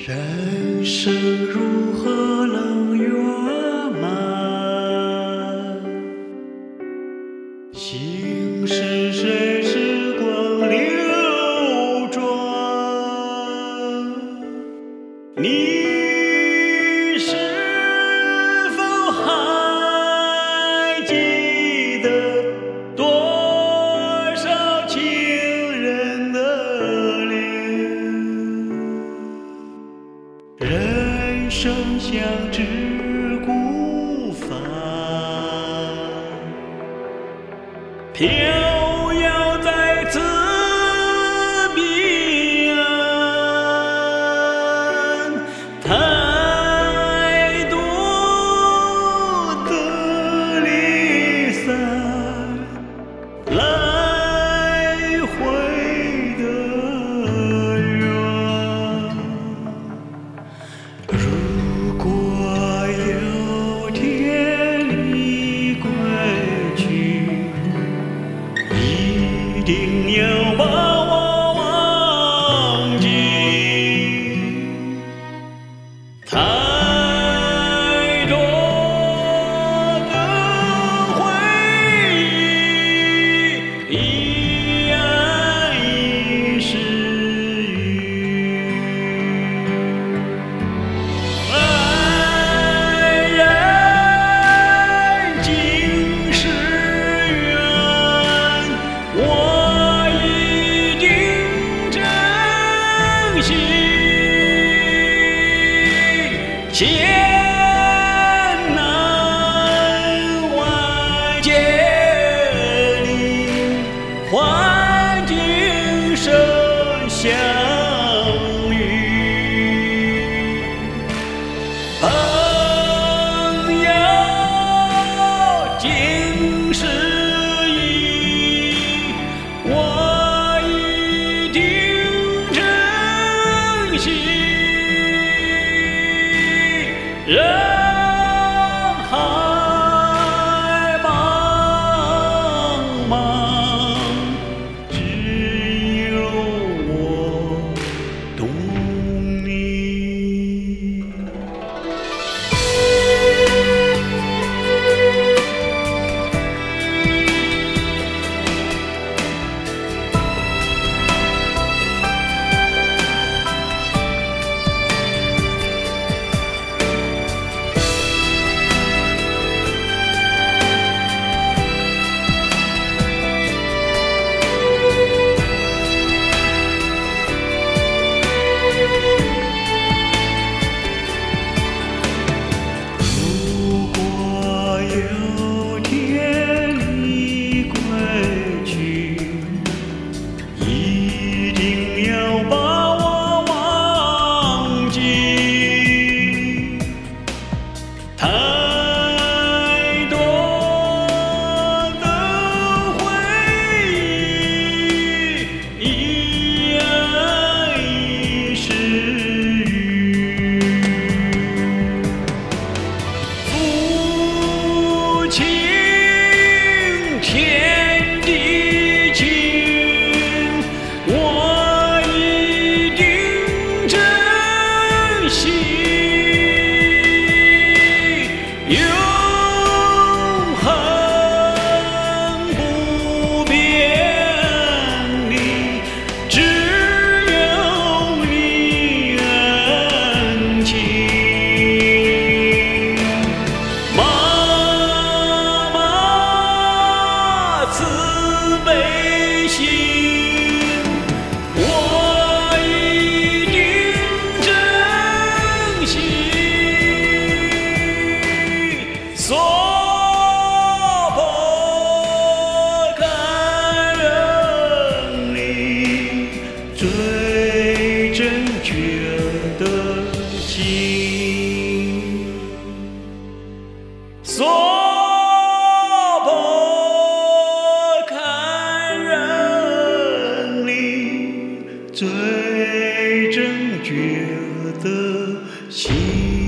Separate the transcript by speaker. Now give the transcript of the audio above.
Speaker 1: 人生如何能圆满？心是随时光流转，你是否还记得多少情人的脸？人生像只孤帆，飘摇在此彼岸，太多的离散，来回的缘。如果有天你归去，一定要把我忘记。太多的回忆，一暗一时雨。爱人竟是缘，我一定珍惜。千难万劫里，换今生相遇。朋友竟是意，我一定珍惜。人海茫茫，只有我懂你。如果有天你归去，一定要把我忘记。太多的回忆，一暗一时雨。父亲天地情，我一定珍惜。永恒不变的，只有你恩情。妈妈慈悲心，我一定珍惜。所破感人里，最真挚的心。所破看人里，最真挚的心。